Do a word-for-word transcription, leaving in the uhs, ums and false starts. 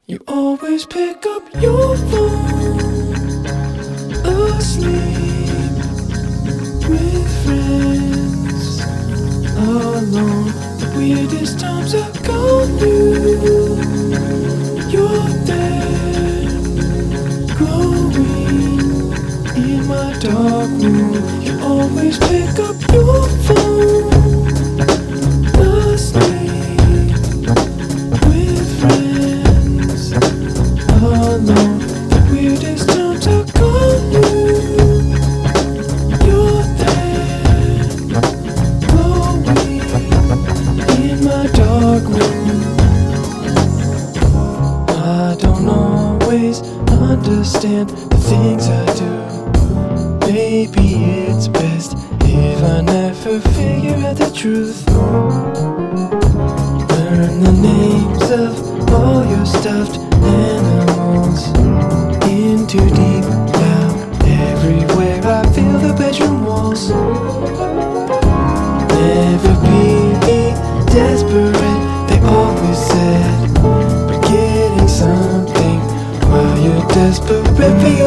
You always pick up your phone, asleep with friends, alone. The weirdest times are gone. You, you're there, growing in my dark room. You always pick up your phone, asleep with friends, alone. The weirdest times are gone. You, you're there, glowing in my dark room. I don't always understand the things I do. Maybe it's best if I never figure out the truth. Learn the names of all your stuffed animals. In too deep now, everywhere I feel the bedroom walls. Never be desperate, they always said. But getting something while you're desperate for your